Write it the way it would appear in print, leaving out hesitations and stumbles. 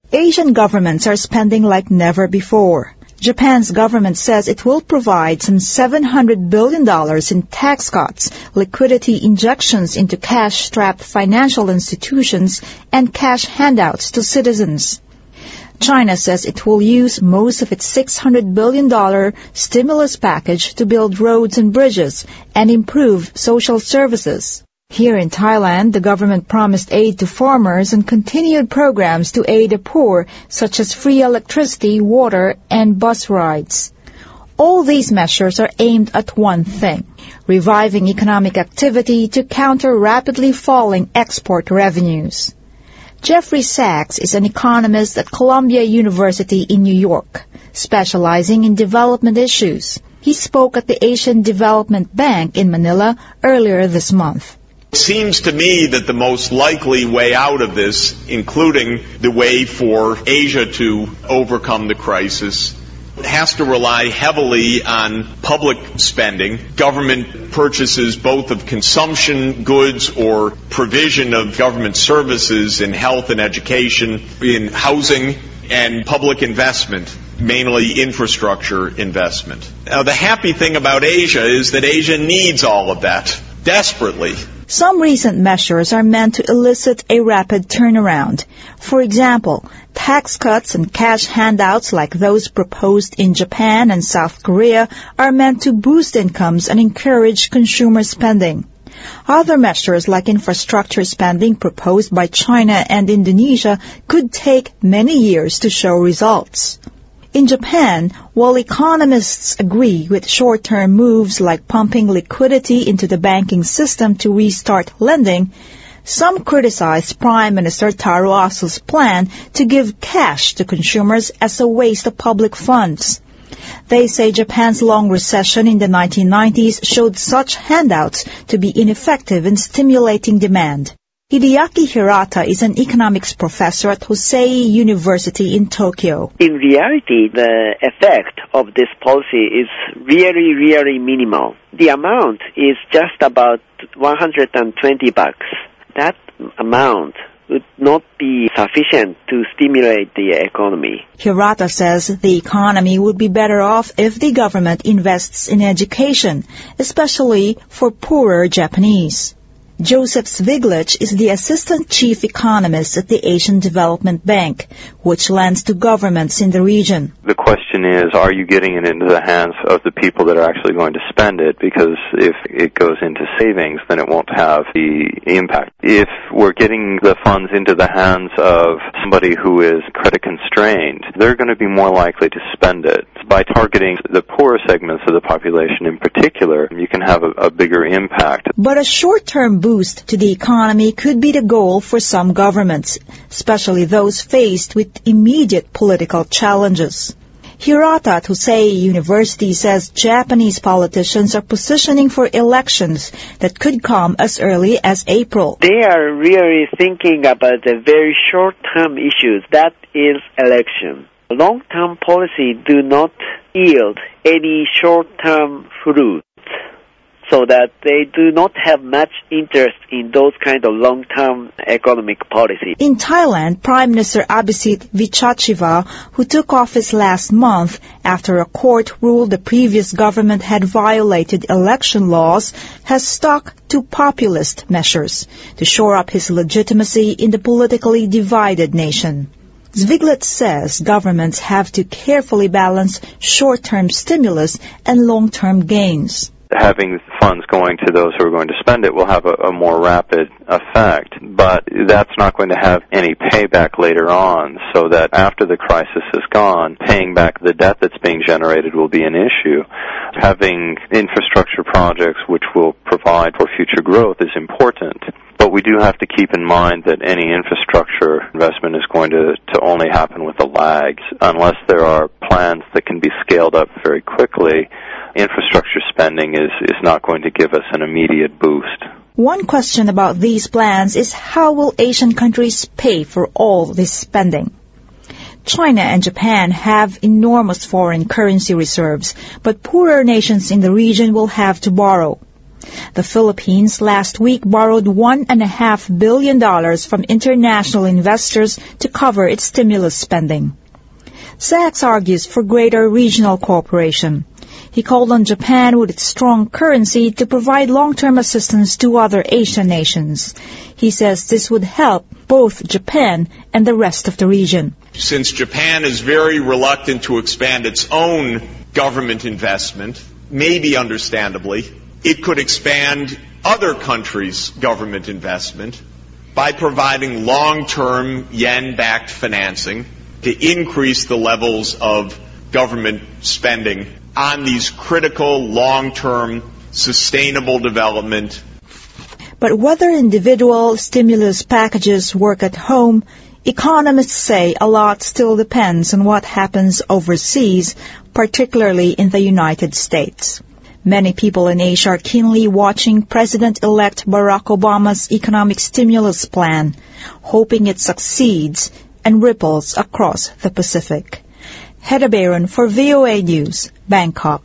Asian governments are spending like never before. Japan's government says it will provide some $700 billion in tax cuts, liquidity injections into cash-strapped financial institutions, and cash handouts to citizens. China says it will use most of its $600 billion stimulus package to build roads and bridges and improve social services. Here in Thailand, the government promised aid to farmers and continued programs to aid the poor, such as free electricity, water, and bus rides. All these measures are aimed at one thing, reviving economic activity to counter rapidly falling export revenues. Jeffrey Sachs is an economist at Columbia University in New York, specializing in development issues. He spoke at the Asian Development Bank in Manila earlier this month. It seems to me that the most likely way out of this, including the way for Asia to overcome the crisis, has to rely heavily on public spending, government purchases both of consumption goods or provision of government services in health and education, in housing, and public investment, mainly infrastructure investment. Now, the happy thing about Asia is that Asia needs all of that desperately. Some recent measures are meant to elicit a rapid turnaround. For example, tax cuts and cash handouts like those proposed in Japan and South Korea are meant to boost incomes and encourage consumer spending. Other measures like infrastructure spending proposed by China and Indonesia could take many years to show results. In Japan, while economists agree with short-term moves like pumping liquidity into the banking system to restart lending, some criticize Prime Minister Taro Aso's plan to give cash to consumers as a waste of public funds. They say Japan's long recession in the 1990s showed such handouts to be ineffective in stimulating demand. Hideaki Hirata is an economics professor at Hosei University in Tokyo. In reality, the effect of this policy is really minimal. The amount is just about $120. That amount would not be sufficient to stimulate the economy. Hirata says the economy would be better off if the government invests in education, especially for poorer Japanese. Joseph Zviglic is the assistant chief economist at the Asian Development Bank, which lends to governments in the region. The question is, are you getting it into the hands of the people that are actually going to spend it? Because if it goes into savings, then it won't have the impact. If we're getting the funds into the hands of somebody who is credit constrained, they're going to be more likely to spend it. By targeting the poorer segments of the population in particular, you can have a bigger impact. But a short-term boost to the economy could be the goal for some governments, especially those faced with immediate political challenges. Hirata at Hosei University says Japanese politicians are positioning for elections that could come as early as April. They are really thinking about the very short-term issues, that is election. Long-term policy do not yield any short-term fruit, so that they do not have much interest in those kind of long-term economic policy. In Thailand, Prime Minister Abhisit Vichachiva, who took office last month after a court ruled the previous government had violated election laws, has stuck to populist measures to shore up his legitimacy in the politically divided nation. Zviglic says governments have to carefully balance short-term stimulus and long-term gains. Having funds going to those who are going to spend it will have a more rapid effect, but that's not going to have any payback later on, so that after the crisis is gone, paying back the debt that's being generated will be an issue. Having infrastructure projects which will provide for future growth is important, but we do have to keep in mind that any infrastructure investment is going to only happen with a lag. Unless there are plans that can be scaled up very quickly, infrastructure spending is not going to give us an immediate boost. One question about these plans is how will Asian countries pay for all this spending? China and Japan have enormous foreign currency reserves, but poorer nations in the region will have to borrow. The Philippines last week borrowed $1.5 billion from international investors to cover its stimulus spending. Sachs argues for greater regional cooperation. He called on Japan with its strong currency to provide long-term assistance to other Asian nations. He says this would help both Japan and the rest of the region. Since Japan is very reluctant to expand its own government investment, maybe understandably, it could expand other countries' government investment by providing long-term yen-backed financing to increase the levels of government spending on these critical, long-term, sustainable development. But whether individual stimulus packages work at home, economists say a lot still depends on what happens overseas, particularly in the United States. Many people in Asia are keenly watching President-elect Barack Obama's economic stimulus plan, hoping it succeeds and ripples across the Pacific. Hedda Baron for VOA News, Bangkok.